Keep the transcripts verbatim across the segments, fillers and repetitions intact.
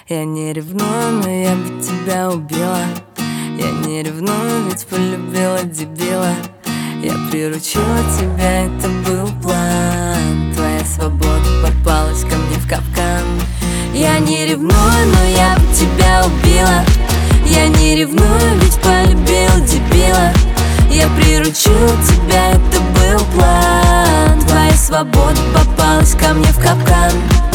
Я не ревную, но я бы тебя убила. Я не ревную, ведь полюбила дебила. Я приручила тебя, это был план. Твоя свобода попалась ко мне в капкан. Я не ревную, но я бы тебя убила. Я не ревную, ведь полюбила дебила. Я приручила тебя, это был план. Твоя свобода попалась ко мне в капкан.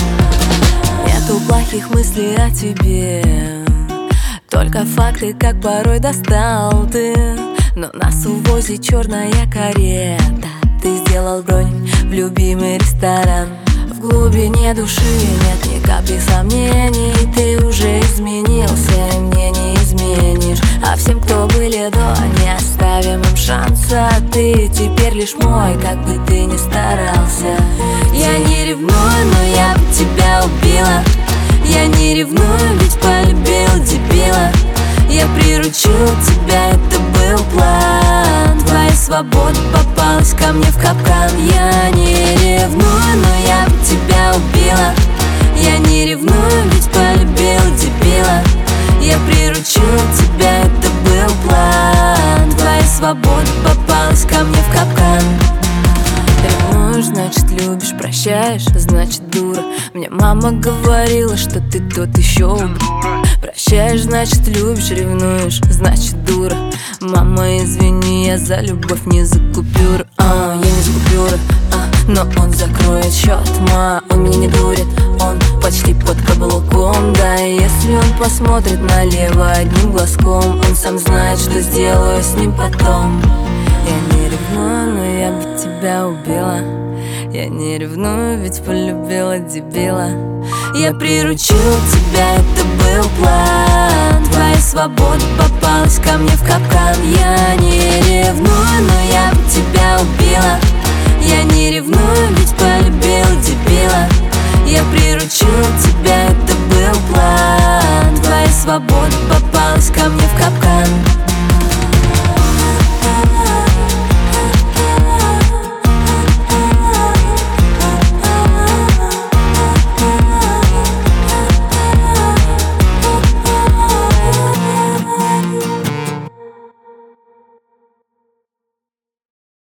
Нету плохих мыслей о тебе, только факты, как порой достал ты. Но нас увозит черная карета. Ты сделал бронь в любимый ресторан. В глубине души нет ни капли сомнений. Ты уже изменился, и мне не изменишь. А всем, кто были до, не оставим им шанса. Ты теперь лишь мой, как бы ты ни старался. Я не ревную, но я бы тебя убила. Я не ревную, ведь полюбила дебила. Я приручила тебя, это был план. Твоя свобода попалась ко мне в капкан. Я не ревную, но я бы тебя убила. Я не ревную, ведь полюбила дебила. Я приручила тебя, это был план. Твоя свобода попалась ко мне в капкан. Ревнуешь, значит любишь, прощаешь, значит дура. Мне мама говорила, что ты тот еще ублюдок. Прощаешь, значит любишь, ревнуешь, значит дура. Мама, извини, я за любовь не за купюры. а, Я не за купюры, а, но он закроет счет. Ма, он меня не дурит, он почти под каблуком. Да, и если он посмотрит налево одним глазком, он сам знает, что сделаю с ним потом. Я не ревную, но я бы тебя убила. Я не ревную, ведь полюбила дебила. Я приручила тебя, это был план. Твоя свобода попалась ко мне в капкан. Я не ревную, но я бы тебя убила. Я не ревную, ведь полюбила дебила. Я приручила тебя, это был план. Твоя свобода попалась ко мне в капкан.